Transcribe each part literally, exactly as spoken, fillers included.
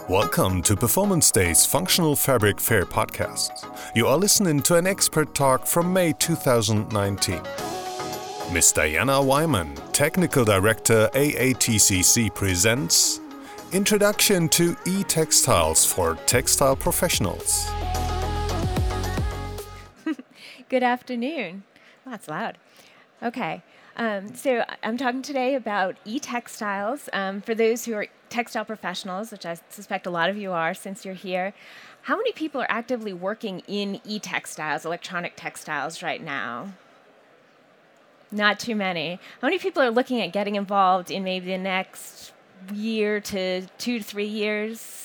Welcome to Performance Day's Functional Fabric Fair podcast. You are listening to an expert talk from May two thousand nineteen. Miss Diana Wyman, Technical Director A A T C C, presents Introduction to E-Textiles for Textile Professionals. Good afternoon. Oh, that's loud. Okay. Um, so I'm talking today about e-textiles. Um, for those who are textile professionals, which I suspect a lot of you are since you're here, how many people are actively working in e-textiles, electronic textiles right now? Not too many. How many people are looking at getting involved in maybe the next year to two to three years?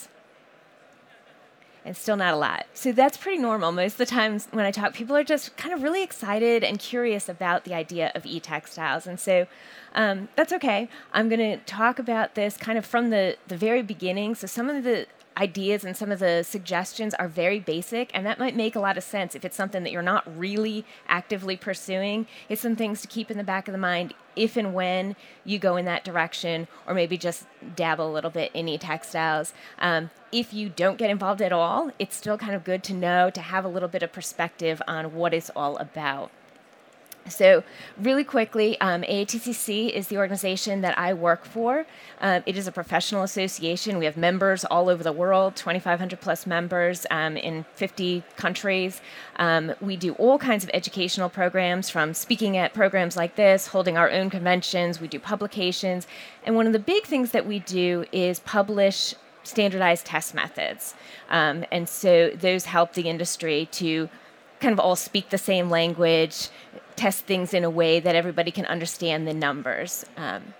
And still not a lot. So that's pretty normal. Most of the times when I talk, people are just kind of really excited and curious about the idea of e-textiles. And so um, that's okay. I'm going to talk about this kind of from the, the very beginning. So some of the ideas and some of the suggestions are very basic, and that might make a lot of sense if it's something that you're not really actively pursuing. It's some things to keep in the back of the mind if and when you go in that direction, or maybe just dabble a little bit in e-textiles. Um, if you don't get involved at all, it's still kind of good to know, to have a little bit of perspective on what it's all about. So really quickly, um, A A T C C is the organization that I work for. Uh, it is a professional association. We have members all over the world, twenty-five hundred plus members um, in fifty countries. Um, we do all kinds of educational programs, from speaking at programs like this, holding our own conventions. We do publications. And one of the big things that we do is publish standardized test methods. Um, and so those help the industry to kind of all speak the same language, test things in a way that everybody can understand the numbers. Um,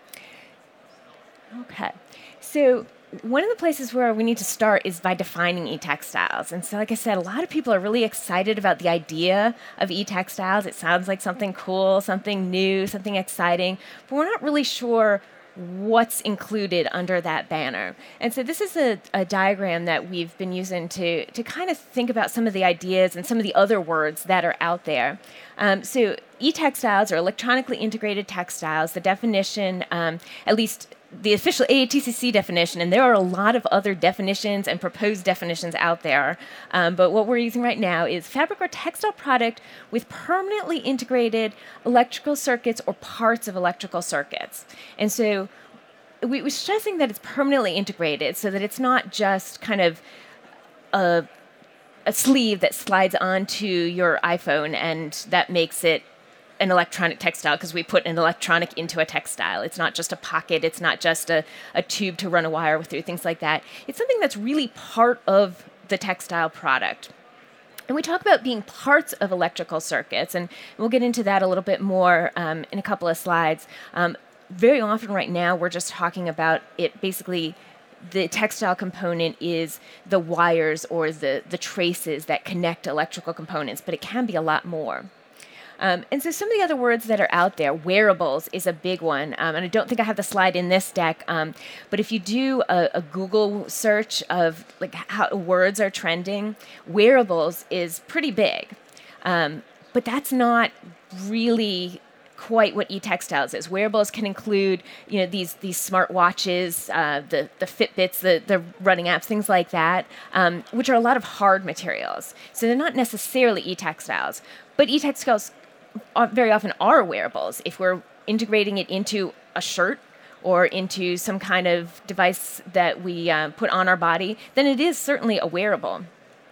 okay, so one of the places where we need to start is by defining e-textiles. And so, like I said, a lot of people are really excited about the idea of e-textiles. It sounds like something cool, something new, something exciting, but we're not really sure what's included under that banner. And so this is a, a diagram that we've been using to, to kind of think about some of the ideas and some of the other words that are out there. Um, so e-textiles are electronically integrated textiles. The definition, um, at least the official A A T C C definition, and there are a lot of other definitions and proposed definitions out there, um, but what we're using right now is fabric or textile product with permanently integrated electrical circuits or parts of electrical circuits. And so we, we're stressing that it's permanently integrated so that it's not just kind of a, a sleeve that slides onto your iPhone and that makes it an electronic textile, because we put an electronic into a textile. It's not just a pocket. It's not just a, a tube to run a wire through, things like that. It's something that's really part of the textile product. And we talk about being parts of electrical circuits, and we'll get into that a little bit more um, in a couple of slides. Um, very often right now, we're just talking about it basically. The textile component is the wires or the, the traces that connect electrical components, but it can be a lot more. Um, and so some of the other words that are out there, wearables is a big one. Um, and I don't think I have the slide in this deck, um, but if you do a, a Google search of like how words are trending, wearables is pretty big. Um, but that's not really quite what e-textiles is. Wearables can include, you know, these these smart watches, uh, the the Fitbits, the the running apps, things like that, um, which are a lot of hard materials. So they're not necessarily e-textiles, but e-textiles very often are wearables. If we're integrating it into a shirt or into some kind of device that we uh, put on our body, then it is certainly a wearable.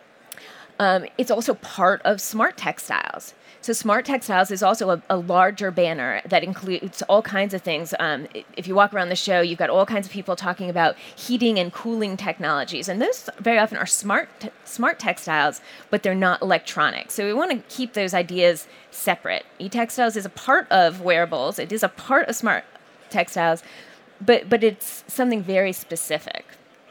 Um, it's also part of smart textiles. So smart textiles is also a, a larger banner that includes all kinds of things. Um, if you walk around the show, you've got all kinds of people talking about heating and cooling technologies. And those very often are smart te- smart textiles, but they're not electronic. So we want to keep those ideas separate. E-textiles is a part of wearables. It is a part of smart textiles, but, but it's something very specific.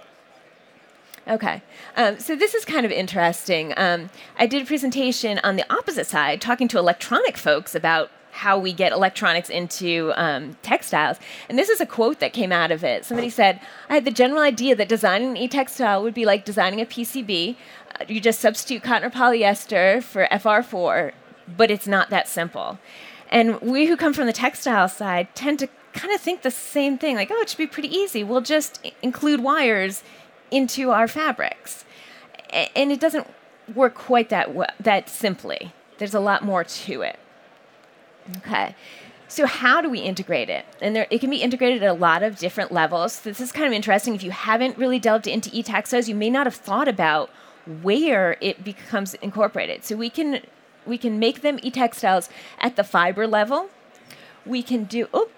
Okay, um, so this is kind of interesting. Um, I did a presentation on the opposite side, talking to electronic folks about how we get electronics into um, textiles. And this is a quote that came out of it. Somebody said, I had the general idea that designing an e-textile would be like designing a P C B. Uh, you just substitute cotton or polyester for F R four, but it's not that simple. And we who come from the textile side tend to kind of think the same thing, like, oh, it should be pretty easy. We'll just include wires into our fabrics. A- and it doesn't work quite that w- that simply. There's a lot more to it. Okay. So how do we integrate it? And there, it can be integrated at a lot of different levels. This is kind of interesting. If you haven't really delved into e-textiles, you may not have thought about where it becomes incorporated. So we can we can make them e-textiles at the fiber level. We can do oh,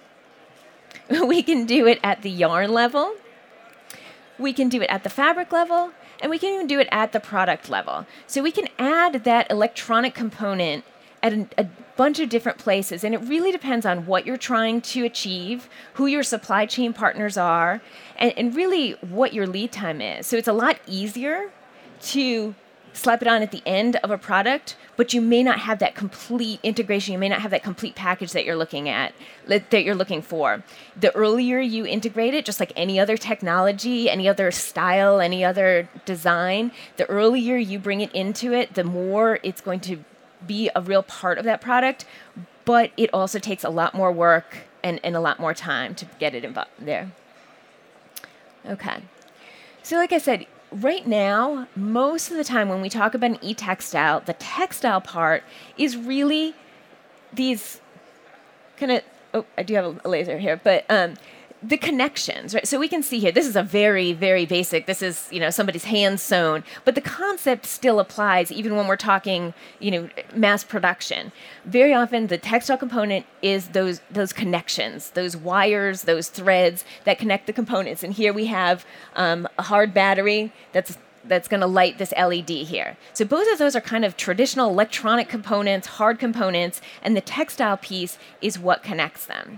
we can do it at the yarn level. We can do it at the fabric level, and we can even do it at the product level. So we can add that electronic component at a, a bunch of different places, and it really depends on what you're trying to achieve, who your supply chain partners are, and, and really what your lead time is. So it's a lot easier to slap it on at the end of a product, but you may not have that complete integration. You may not have that complete package that you're looking at, that you're looking for. The earlier you integrate it, just like any other technology, any other style, any other design, the earlier you bring it into it, the more it's going to be a real part of that product, but it also takes a lot more work and, and a lot more time to get it involved there. Okay. So like I said, right now, most of the time when we talk about an e-textile, the textile part is really these kind of, oh, I do have a laser here, but um, the connections, right? So we can see here, this is a very, very basic, this is, you know, somebody's hand sewn, but the concept still applies even when we're talking, you know, mass production. Very often the textile component is those those connections, those wires, those threads that connect the components. And here we have um, a hard battery that's that's going to light this L E D here. So both of those are kind of traditional electronic components, hard components, and the textile piece is what connects them.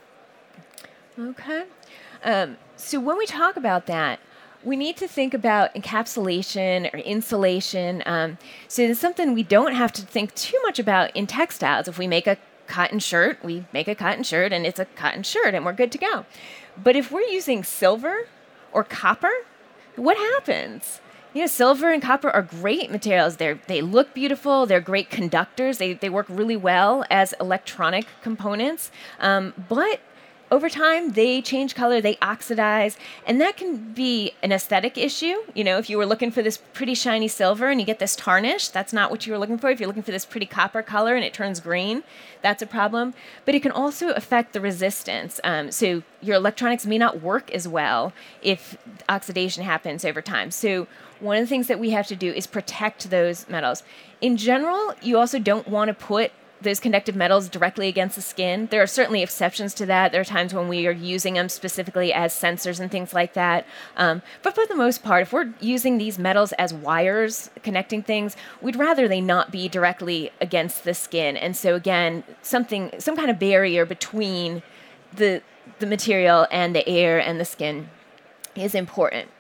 Okay. Um, so when we talk about that, we need to think about encapsulation or insulation. Um, so it's something we don't have to think too much about in textiles. If we make a cotton shirt, we make a cotton shirt and it's a cotton shirt and we're good to go. But if we're using silver or copper, what happens? You know, silver and copper are great materials. They they look beautiful. They're great conductors. They they work really well as electronic components. Um, but over time, they change color, they oxidize, and that can be an aesthetic issue. You know, if you were looking for this pretty shiny silver and you get this tarnish, that's not what you were looking for. If you're looking for this pretty copper color and it turns green, that's a problem. But it can also affect the resistance. Um, so your electronics may not work as well if oxidation happens over time. So one of the things that we have to do is protect those metals. In general, you also don't want to put those conductive metals directly against the skin. There are certainly exceptions to that. There are times when we are using them specifically as sensors and things like that. Um, but for the most part, if we're using these metals as wires connecting things, we'd rather they not be directly against the skin. And so again, something, some kind of barrier between the the material and the air and the skin is important.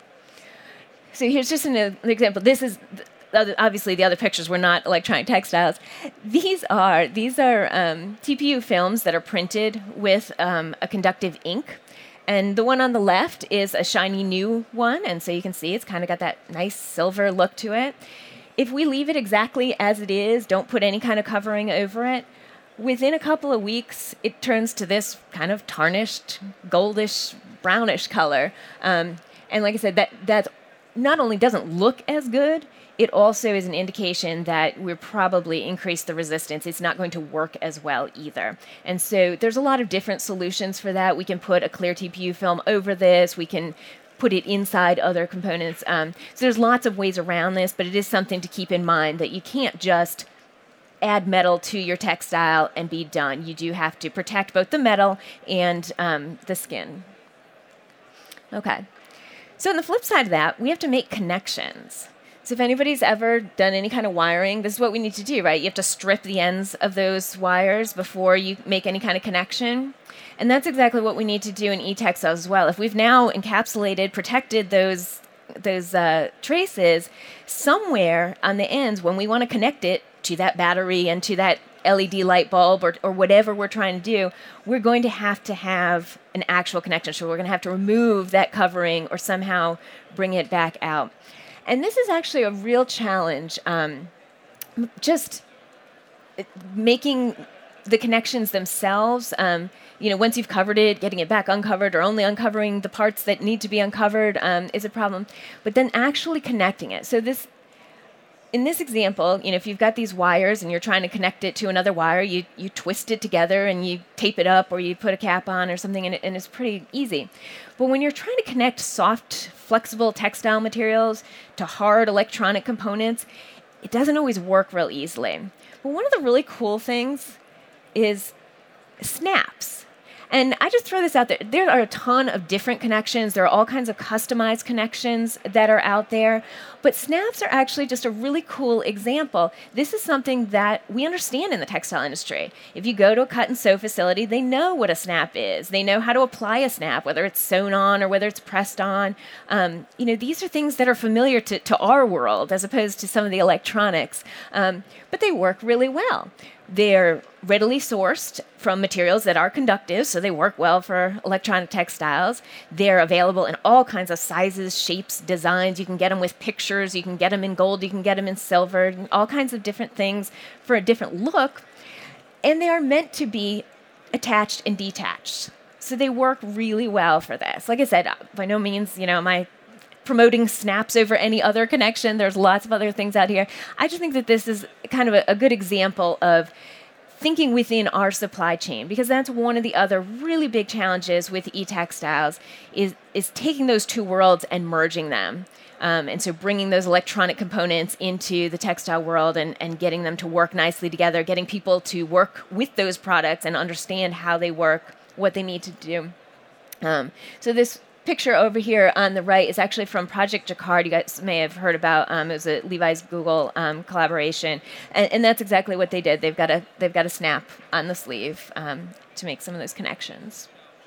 So here's just an, an example. This is obviously the other pictures were not electronic textiles. These are these are um, T P U films that are printed with um, a conductive ink. And the one on the left is a shiny new one. And so you can see it's kind of got that nice silver look to it. If we leave it exactly as it is, don't put any kind of covering over it, within a couple of weeks, it turns to this kind of tarnished, goldish, brownish color. Um, and like I said, that that not only doesn't look as good, it also is an indication that we're probably increased the resistance. It's not going to work as well either. And so there's a lot of different solutions for that. We can put a clear T P U film over this. We can put it inside other components. Um, so there's lots of ways around this, but it is something to keep in mind that you can't just add metal to your textile and be done. You do have to protect both the metal and um, the skin. Okay. So on the flip side of that, we have to make connections. So if anybody's ever done any kind of wiring, this is what we need to do, right? You have to strip the ends of those wires before you make any kind of connection. And that's exactly what we need to do in e-textiles as well. If we've now encapsulated, protected those those uh, traces, somewhere on the ends, when we want to connect it to that battery and to that L E D light bulb or, or whatever we're trying to do, we're going to have to have an actual connection. So we're going to have to remove that covering or somehow bring it back out. And this is actually a real challenge, um, just making the connections themselves, um, you know, once you've covered it, getting it back uncovered or only uncovering the parts that need to be uncovered um, is a problem. But then actually connecting it. So this, in this example, you know, if you've got these wires and you're trying to connect it to another wire, you you twist it together and you tape it up or you put a cap on or something, and, it, and it's pretty easy. But when you're trying to connect soft, flexible textile materials to hard electronic components, it doesn't always work real easily. But one of the really cool things is snaps. And I just throw this out there. There are a ton of different connections. There are all kinds of customized connections that are out there. But snaps are actually just a really cool example. This is something that we understand in the textile industry. If you go to a cut and sew facility, they know what a snap is. They know how to apply a snap, whether it's sewn on or whether it's pressed on. Um, you know, these are things that are familiar to, to our world as opposed to some of the electronics. Um, but they work really well. They're readily sourced from materials that are conductive, so they work well for electronic textiles. They're available in all kinds of sizes, shapes, designs. You can get them with pictures. You can get them in gold. You can get them in silver, all kinds of different things for a different look. And they are meant to be attached and detached. So they work really well for this. Like I said, by no means, you know, am I promoting snaps over any other connection. There's lots of other things out here. I just think that this is kind of a, a good example of thinking within our supply chain, because that's one of the other really big challenges with e-textiles is, is taking those two worlds and merging them. Um, and so bringing those electronic components into the textile world and, and getting them to work nicely together, getting people to work with those products and understand how they work, what they need to do. Um, so this picture over here on the right is actually from Project Jacquard. You guys may have heard about. Um, it was a Levi's Google um, collaboration, and, and that's exactly what they did. They've got a they've got a snap on the sleeve um, to make some of those connections.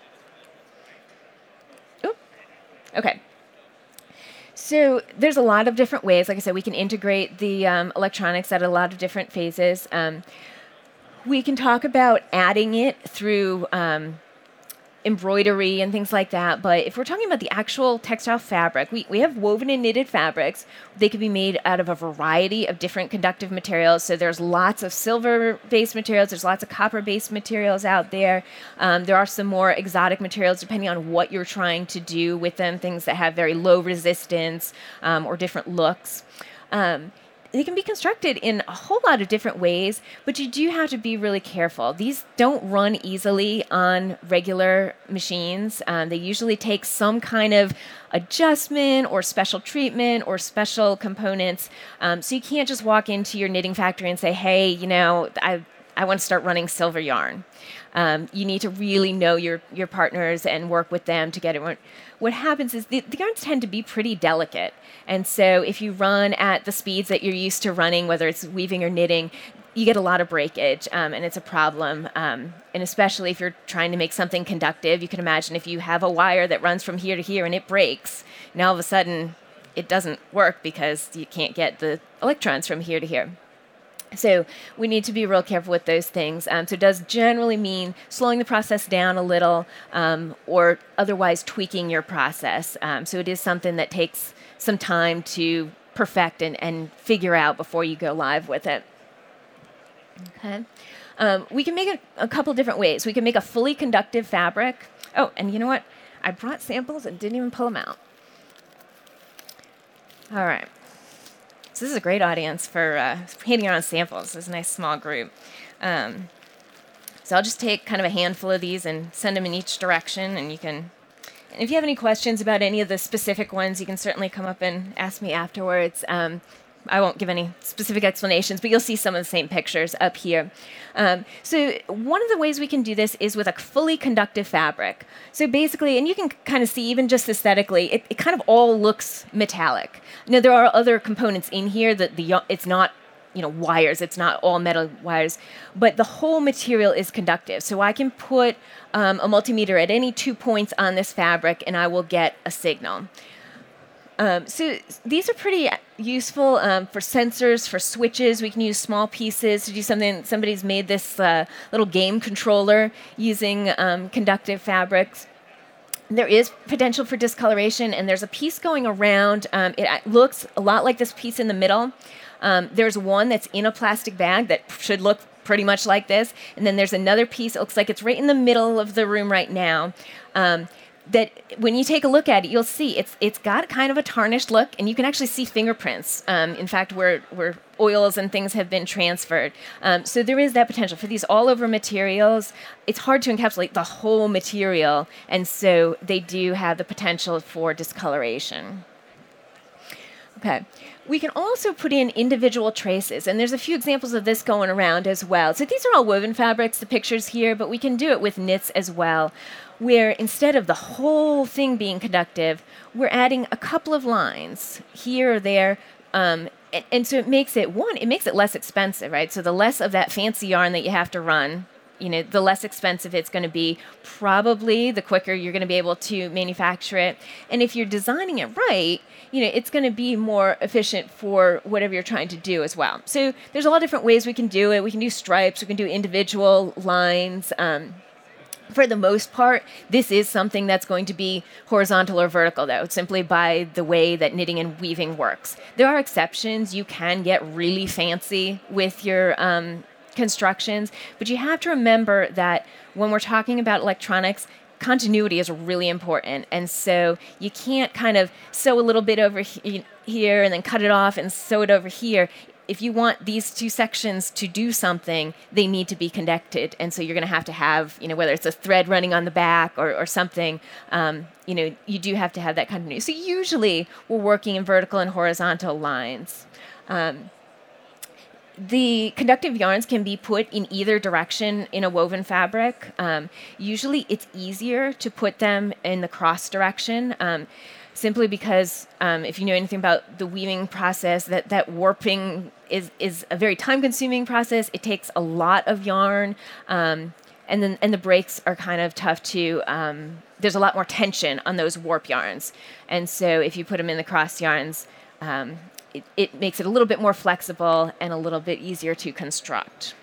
Oop. Okay. So there's a lot of different ways. Like I said, we can integrate the um, electronics at a lot of different phases. Um, we can talk about adding it through Um, embroidery and things like that. But if we're talking about the actual textile fabric, we, we have woven and knitted fabrics. They can be made out of a variety of different conductive materials. So there's lots of silver-based materials. There's lots of copper-based materials out there. Um, there are some more exotic materials depending on what you're trying to do with them, things that have very low resistance um, or different looks. Um, They can be constructed in a whole lot of different ways, but you do have to be really careful. These don't run easily on regular machines. Um, they usually take some kind of adjustment or special treatment or special components. Um, so you can't just walk into your knitting factory and say, hey, you know, I, I want to start running silver yarn. Um, you need to really know your, your partners and work with them to get it. What, what happens is the, the yarns tend to be pretty delicate. And so if you run at the speeds that you're used to running, whether it's weaving or knitting, you get a lot of breakage, um, and it's a problem. Um, and especially if you're trying to make something conductive, you can imagine if you have a wire that runs from here to here and it breaks, now all of a sudden it doesn't work because you can't get the electrons from here to here. So we need to be real careful with those things. Um, so it does generally mean slowing the process down a little um, or otherwise tweaking your process. Um, so it is something that takes some time to perfect and, and figure out before you go live with it. Okay. Um, we can make it a couple different ways. We can make a fully conductive fabric. Oh, and you know what? I brought samples and didn't even pull them out. All right. So this is a great audience for uh, handing around samples. This is a nice small group. Um, so I'll just take kind of a handful of these and send them in each direction, and you can... And if you have any questions about any of the specific ones, you can certainly come up and ask me afterwards. Um, I won't give any specific explanations, but you'll see some of the same pictures up here. Um, so one of the ways we can do this is with a fully conductive fabric. So basically, and you can kind of see even just aesthetically, it, it kind of all looks metallic. Now, there are other components in here that the it's not, you know, wires. It's not all metal wires, but the whole material is conductive. So I can put um, a multimeter at any two points on this fabric, and I will get a signal. Um, so these are pretty useful um, for sensors, for switches. We can use small pieces to do something. Somebody's made this uh, little game controller using um, conductive fabrics. There is potential for discoloration, and there's a piece going around. Um, it looks a lot like this piece in the middle. Um, there's one that's in a plastic bag that should look pretty much like this. And then there's another piece, it looks like it's right in the middle of the room right now, um, that when you take a look at it, you'll see it's it's got kind of a tarnished look, and you can actually see fingerprints, um, in fact, where, where oils and things have been transferred. Um, so there is that potential. For these all-over materials, it's hard to encapsulate the whole material, and so they do have the potential for discoloration. Okay. We can also put in individual traces, and there's a few examples of this going around as well. So these are all woven fabrics, the pictures here, but we can do it with knits as well, where instead of the whole thing being conductive, we're adding a couple of lines here or there, um, and, and so it makes it, one, it makes it less expensive, right? So the less of that fancy yarn that you have to run, you know, the less expensive it's going to be. Probably the quicker you're going to be able to manufacture it. And if you're designing it right, you know, it's going to be more efficient for whatever you're trying to do as well. So there's a lot of different ways we can do it. We can do stripes. We can do individual lines. Um, for the most part, this is something that's going to be horizontal or vertical, though, simply by the way that knitting and weaving works. There are exceptions. You can get really fancy with your um, constructions, but you have to remember that when we're talking about electronics, continuity is really important, and so you can't kind of sew a little bit over he- here and then cut it off and sew it over here. If you want these two sections to do something, they need to be connected, and so you're going to have to have, you know, whether it's a thread running on the back or, or something, um, you know, you do have to have that continuity. So usually we're working in vertical and horizontal lines. Um, The conductive yarns can be put in either direction in a woven fabric. Um, usually it's easier to put them in the cross direction, um, simply because um, if you know anything about the weaving process, that, that warping is, is a very time-consuming process. It takes a lot of yarn, um, and then and the breaks are kind of tough to, um, there's a lot more tension on those warp yarns. And so if you put them in the cross yarns, um, It, it makes it a little bit more flexible and a little bit easier to construct.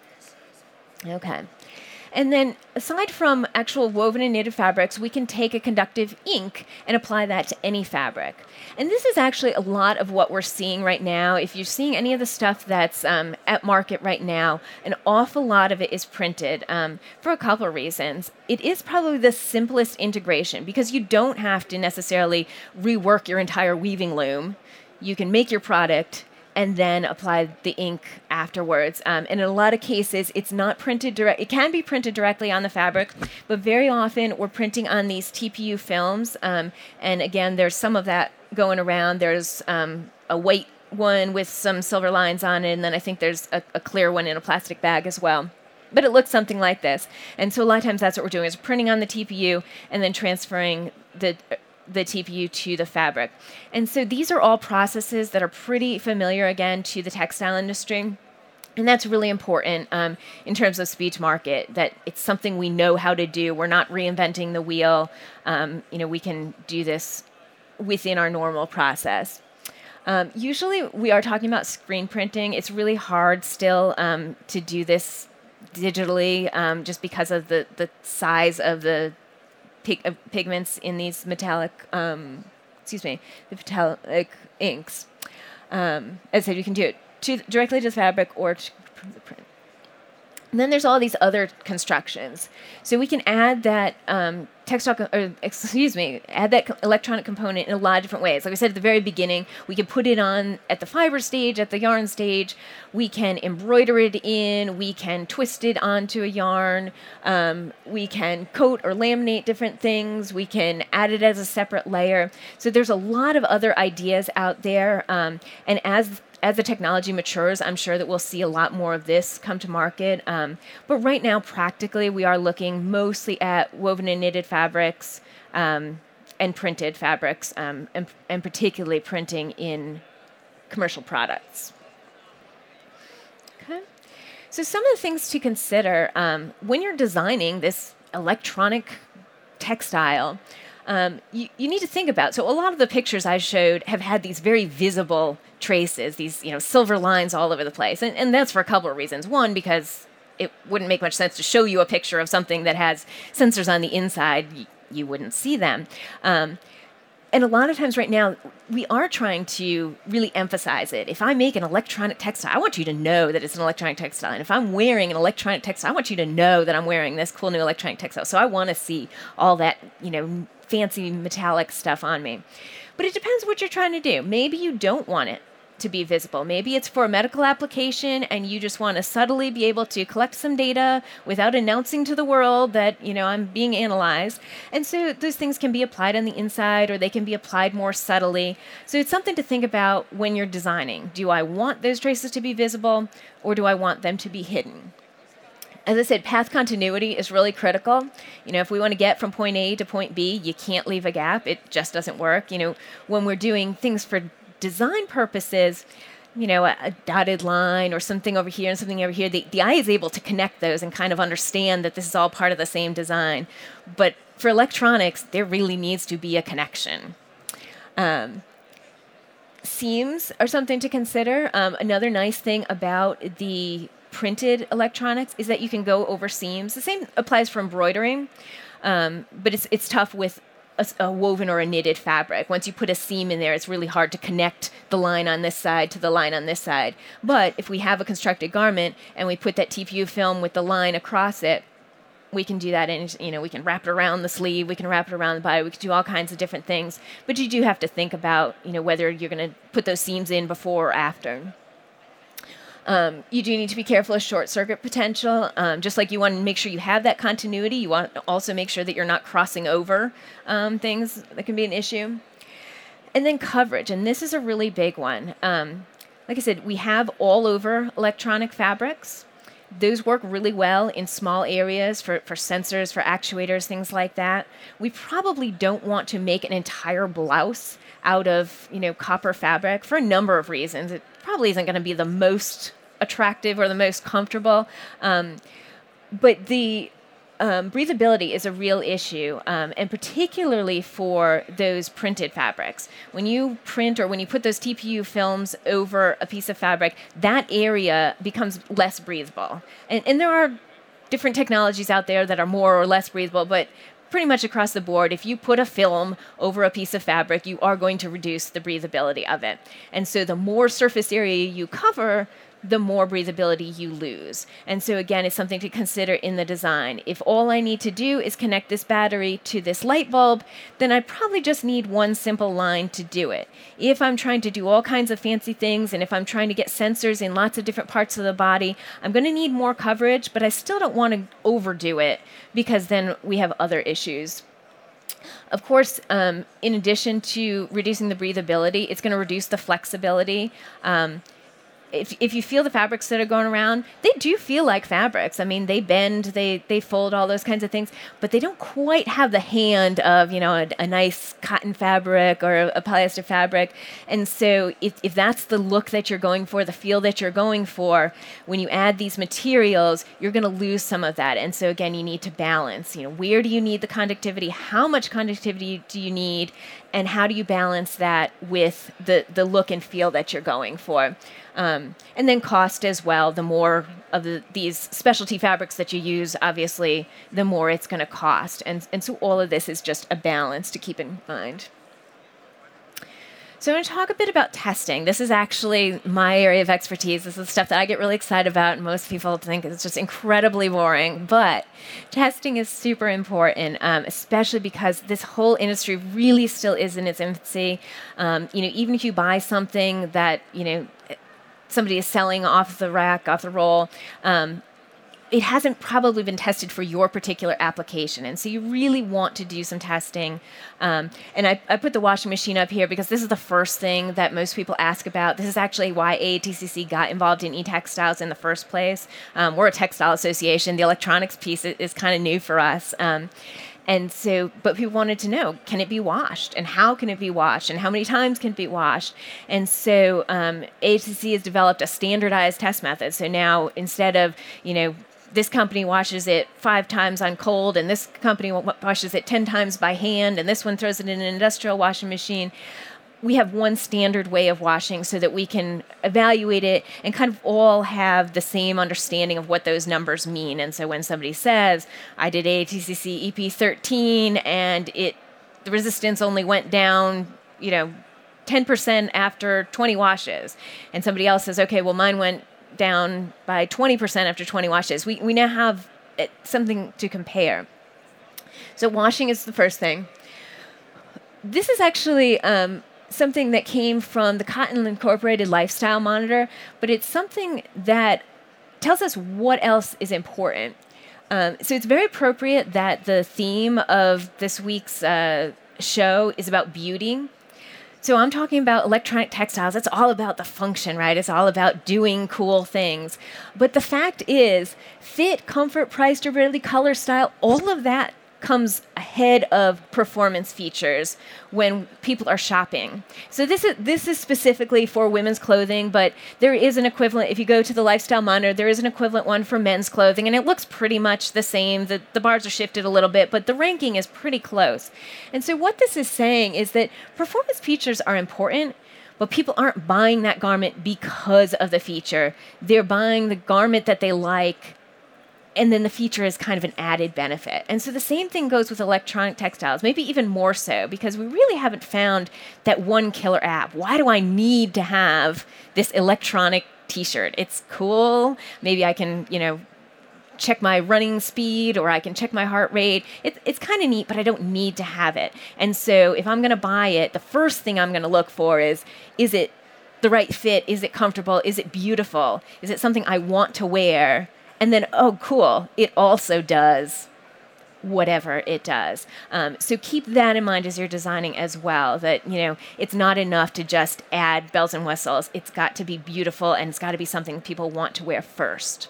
Okay. And then aside from actual woven and knitted fabrics, we can take a conductive ink and apply that to any fabric. And this is actually a lot of what we're seeing right now. If you're seeing any of the stuff that's um, at market right now, an awful lot of it is printed um, for a couple of reasons. It is probably the simplest integration because you don't have to necessarily rework your entire weaving loom. You can make your product and then apply the ink afterwards. Um, and in a lot of cases, it's not printed direct. It can be printed directly on the fabric, but very often we're printing on these T P U films. Um, and again, there's some of that going around. There's um, a white one with some silver lines on it, and then I think there's a, a clear one in a plastic bag as well. But it looks something like this. And so a lot of times that's what we're doing, is printing on the T P U and then transferring the the T P U to the fabric. And so these are all processes that are pretty familiar, again, to the textile industry. And that's really important um, in terms of speed to market, that it's something we know how to do. We're not reinventing the wheel. Um, you know, we can do this within our normal process. Um, usually we are talking about screen printing. It's really hard still um, to do this digitally um, just because of the, the size of the Pig, uh, pigments in these metallic, um, excuse me, the metallic inks. Um, as I said, you can do it to, directly to the fabric or to the print. And then there's all these other constructions. So we can add that um, textile, co- or excuse me, add that co- electronic component in a lot of different ways. Like I said at the very beginning, we can put it on at the fiber stage, at the yarn stage. We can embroider it in. We can twist it onto a yarn. Um, we can coat or laminate different things. We can add it as a separate layer. So there's a lot of other ideas out there. Um, and as As the technology matures, I'm sure that we'll see a lot more of this come to market. Um, but right now, practically, we are looking mostly at woven and knitted fabrics um, and printed fabrics, um, and, and particularly printing in commercial products. Okay. So some of the things to consider um, when you're designing this electronic textile, Um, you, you need to think about. So a lot of the pictures I showed have had these very visible traces, these you know silver lines all over the place, and, and that's for a couple of reasons. One, because it wouldn't make much sense to show you a picture of something that has sensors on the inside. You, you wouldn't see them. Um, and a lot of times right now, we are trying to really emphasize it. If I make an electronic textile, I want you to know that it's an electronic textile. And if I'm wearing an electronic textile, I want you to know that I'm wearing this cool new electronic textile. So I want to see all that, you know, fancy metallic stuff on me. But it depends what you're trying to do. Maybe you don't want it to be visible. Maybe it's for a medical application and you just want to subtly be able to collect some data without announcing to the world that, you know, I'm being analyzed. And so those things can be applied on the inside or they can be applied more subtly. So it's something to think about when you're designing. Do I want those traces to be visible or do I want them to be hidden? As I said, path continuity is really critical. You know, if we want to get from point A to point B, you can't leave a gap. It just doesn't work. You know, when we're doing things for design purposes, you know, a, a dotted line or something over here and something over here, the, the eye is able to connect those and kind of understand that this is all part of the same design. But for electronics, there really needs to be a connection. Um, seams are something to consider. Um, another nice thing about the printed electronics is that you can go over seams. The same applies for embroidering, um, but it's it's tough with a, a woven or a knitted fabric. Once you put a seam in there, it's really hard to connect the line on this side to the line on this side. But if we have a constructed garment and we put that T P U film with the line across it, we can do that, and you know, we can wrap it around the sleeve, we can wrap it around the body, we can do all kinds of different things. But you do have to think about, you know, whether you're going to put those seams in before or after. Um, you do need to be careful of short circuit potential. Um, just like you want to make sure you have that continuity, you want to also make sure that you're not crossing over um, things that can be an issue. And then coverage, and this is a really big one. Um, like I said, we have all over electronic fabrics. Those work really well in small areas for, for sensors, for actuators, things like that. We probably don't want to make an entire blouse out of, you know, copper fabric for a number of reasons. It probably isn't going to be the most attractive or the most comfortable. Um, but the um, breathability is a real issue, um, and particularly for those printed fabrics. When you print or when you put those T P U films over a piece of fabric, that area becomes less breathable. And, and there are different technologies out there that are more or less breathable, but pretty much across the board, if you put a film over a piece of fabric, you are going to reduce the breathability of it. And so the more surface area you cover, the more breathability you lose. And so again, it's something to consider in the design. If all I need to do is connect this battery to this light bulb, then I probably just need one simple line to do it. If I'm trying to do all kinds of fancy things, and if I'm trying to get sensors in lots of different parts of the body, I'm going to need more coverage, but I still don't want to overdo it because then we have other issues. Of course, um, in addition to reducing the breathability, it's going to reduce the flexibility. Um, If if you feel the fabrics that are going around, they do feel like fabrics. I mean, they bend, they they fold, all those kinds of things, but they don't quite have the hand of, you know, a, a nice cotton fabric or a, a polyester fabric. And so if, if that's the look that you're going for, the feel that you're going for, when you add these materials, you're going to lose some of that. And so again, you need to balance, you know, where do you need the conductivity? How much conductivity do you need? And how do you balance that with the, the look and feel that you're going for? Um, and then cost as well. The more of the, these specialty fabrics that you use, obviously, the more it's going to cost. And, and so all of this is just a balance to keep in mind. So I'm going to talk a bit about testing. This is actually my area of expertise. This is stuff that I get really excited about, and most people think it's just incredibly boring. But testing is super important, um, especially because this whole industry really still is in its infancy. Um, you know, even if you buy something that, you know, somebody is selling off the rack, off the roll, um, it hasn't probably been tested for your particular application. And so you really want to do some testing. Um, and I, I put the washing machine up here because this is the first thing that most people ask about. This is actually why A A T C C got involved in e-textiles in the first place. Um, we're a textile association. The electronics piece is, is kind of new for us. Um, And so, but people wanted to know, can it be washed? And how can it be washed? And how many times can it be washed? And so um, A A T C C has developed a standardized test method. So now instead of, you know, this company washes it five times on cold, and this company washes it ten times by hand, and this one throws it in an industrial washing machine, we have one standard way of washing so that we can evaluate it and kind of all have the same understanding of what those numbers mean. And so when somebody says, I did A A T C C E P thirteen and it the resistance only went down, you know, ten percent after twenty washes. And somebody else says, okay, well, mine went down by twenty percent after twenty washes. We, we now have something to compare. So washing is the first thing. This is actually um, something that came from the Cotton Incorporated Lifestyle Monitor, but it's something that tells us what else is important. Um, so it's very appropriate that the theme of this week's uh, show is about beauty. So I'm talking about electronic textiles. It's all about the function, right? It's all about doing cool things. But the fact is, fit, comfort, price, durability, color, style, all of that comes ahead of performance features when people are shopping. So this is this is specifically for women's clothing, but there is an equivalent. If you go to the Lifestyle Monitor, there is an equivalent one for men's clothing, and it looks pretty much the same. The, the bars are shifted a little bit, but the ranking is pretty close. And so what this is saying is that performance features are important, but people aren't buying that garment because of the feature. They're buying the garment that they like, and then the feature is kind of an added benefit. And so the same thing goes with electronic textiles, maybe even more so, because we really haven't found that one killer app. Why do I need to have this electronic t-shirt? It's cool. Maybe I can, you know, check my running speed, or I can check my heart rate. It, it's kind of neat, but I don't need to have it. And so if I'm going to buy it, the first thing I'm going to look for is, is it the right fit? Is it comfortable? Is it beautiful? Is it something I want to wear? And then, oh, cool, it also does whatever it does. Um, so keep that in mind as you're designing as well, that, you know, it's not enough to just add bells and whistles. It's got to be beautiful, and it's got to be something people want to wear first.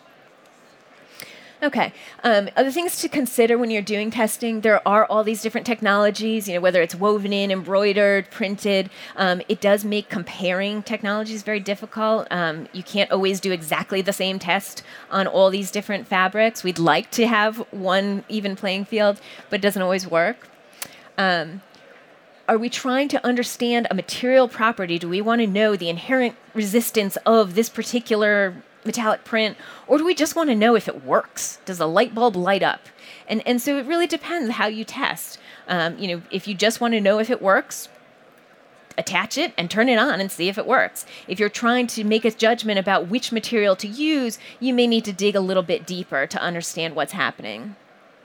Okay. Um, other things to consider when you're doing testing, there are all these different technologies, you know, whether it's woven in, embroidered, printed. Um, it does make comparing technologies very difficult. Um, you can't always do exactly the same test on all these different fabrics. We'd like to have one even playing field, but it doesn't always work. Um, Are we trying to understand a material property? Do we want to know the inherent resistance of this particular metallic print, or do we just want to know if it works? Does the light bulb light up? And and so it really depends how you test. Um, you know, if you just want to know if it works, attach it and turn it on and see if it works. If you're trying to make a judgment about which material to use, you may need to dig a little bit deeper to understand what's happening.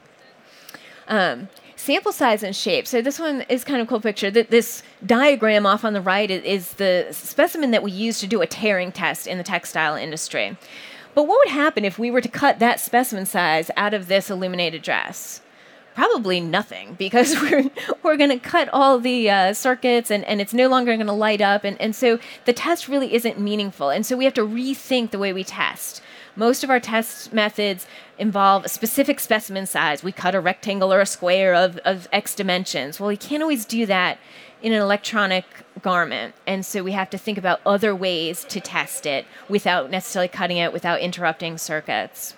Um, Sample size and shape. So this one is kind of a cool picture. This diagram off on the right is the specimen that we use to do a tearing test in the textile industry. But what would happen if we were to cut that specimen size out of this illuminated dress? Probably nothing, because we're we're going to cut all the uh, circuits, and, and it's no longer going to light up. And, and so the test really isn't meaningful. And so we have to rethink the way we test. Most of our test methods involve a specific specimen size. We cut a rectangle or a square of, of X dimensions. Well, we can't always do that in an electronic garment. And so we have to think about other ways to test it without necessarily cutting it, without interrupting circuits.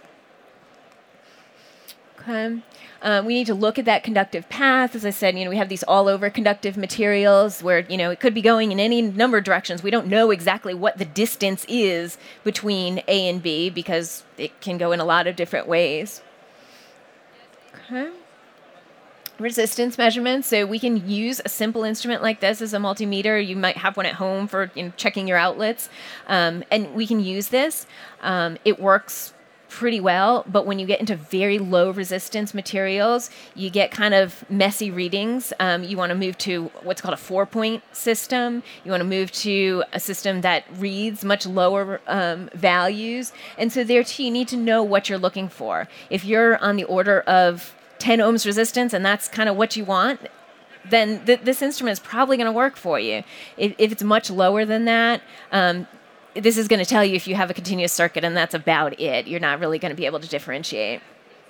Okay. Uh, we need to look at that conductive path. As I said, you know, we have these all-over conductive materials where, you know, it could be going in any number of directions. We don't know exactly what the distance is between A and B because it can go in a lot of different ways. Okay. Resistance measurements. So we can use a simple instrument like this as a multimeter. You might have one at home for, you know, checking your outlets. Um, and we can use this. Um, it works pretty well, but when you get into very low resistance materials, you get kind of messy readings. Um, you want to move to what's called a four-point system. You want to move to a system that reads much lower um, values. And so there too, you need to know what you're looking for. If you're on the order of ten ohms resistance and that's kind of what you want, then th- this instrument is probably going to work for you. If, if it's much lower than that, um, this is going to tell you if you have a continuous circuit, and that's about it. You're not really going to be able to differentiate.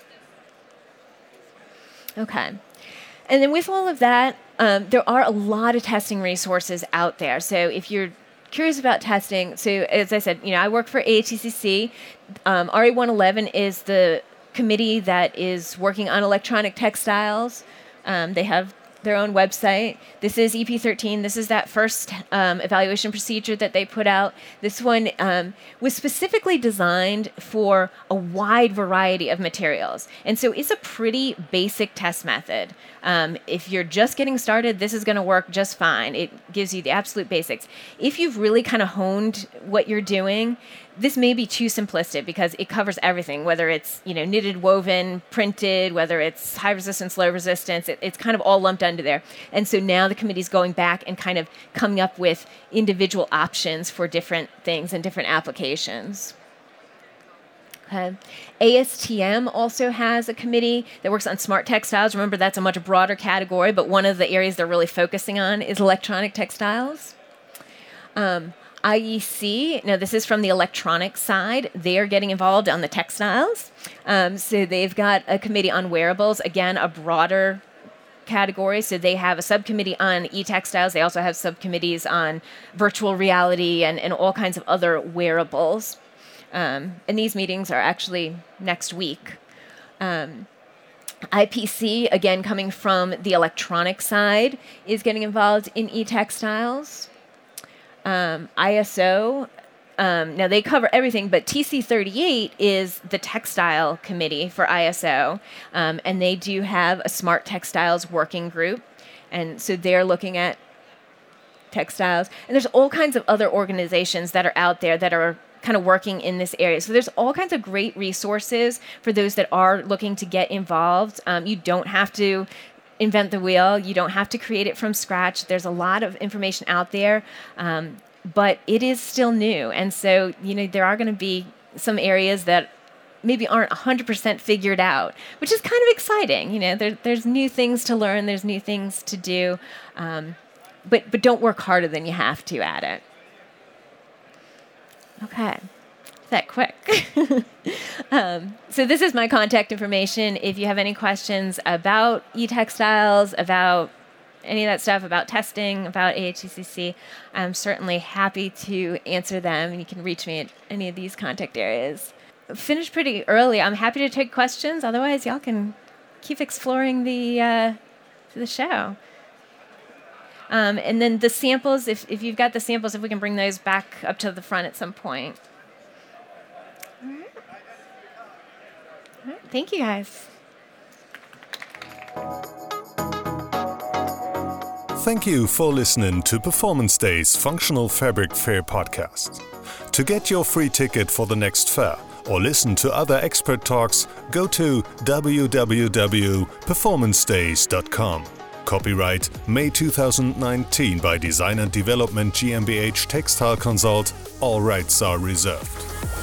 Okay. And then with all of that, um, there are a lot of testing resources out there. So if you're curious about testing, so as I said, you know, I work for A H E C C. Um, R E one eleven is the committee that is working on electronic textiles. Um, they have their own website. This is E P thirteen. This is that first um, evaluation procedure that they put out. This one um, was specifically designed for a wide variety of materials. And so it's a pretty basic test method. Um, if you're just getting started, this is going to work just fine. It gives you the absolute basics. If you've really kind of honed what you're doing, this may be too simplistic because it covers everything, whether it's, you know, knitted, woven, printed, whether it's high resistance, low resistance, it, it's kind of all lumped under there. And so now the committee's going back and kind of coming up with individual options for different things and different applications. Okay. A S T M also has a committee that works on smart textiles. Remember, that's a much broader category, but one of the areas they're really focusing on is electronic textiles. Um, I E C, now this is from the electronic side. They are getting involved on the textiles. Um, so they've got a committee on wearables, again, a broader category. So they have a subcommittee on e-textiles. They also have subcommittees on virtual reality and, and all kinds of other wearables. Um, and these meetings are actually next week. Um, I P C, again, coming from the electronic side, is getting involved in e-textiles. Um, I S O, um, now they cover everything, but T C thirty-eight is the textile committee for I S O, um, and they do have a smart textiles working group, and so they're looking at textiles. And there's all kinds of other organizations that are out there that are kind of working in this area. So there's all kinds of great resources for those that are looking to get involved. Um, you don't have to invent the wheel. You don't have to create it from scratch. There's a lot of information out there, um, but it is still new. And so, you know, there are going to be some areas that maybe aren't one hundred percent figured out, which is kind of exciting. You know, there, there's new things to learn. There's new things to do. Um, but, but don't work harder than you have to at it. Okay. That quick. um, so this is my contact information. If you have any questions about e-textiles, about any of that stuff, about testing, about A H E C C, I'm certainly happy to answer them. And you can reach me at any of these contact areas. Finished pretty early. I'm happy to take questions. Otherwise, y'all can keep exploring the uh, the show. Um, and then the samples, if, if you've got the samples, if we can bring those back up to the front at some point. All right. All right. Thank you, guys. Thank you for listening to Performance Day's Functional Fabric Fair podcast. To get your free ticket for the next fair or listen to other expert talks, go to w w w dot performance days dot com. Copyright May two thousand nineteen by Design and Development GmbH Textile Consult. All rights are reserved.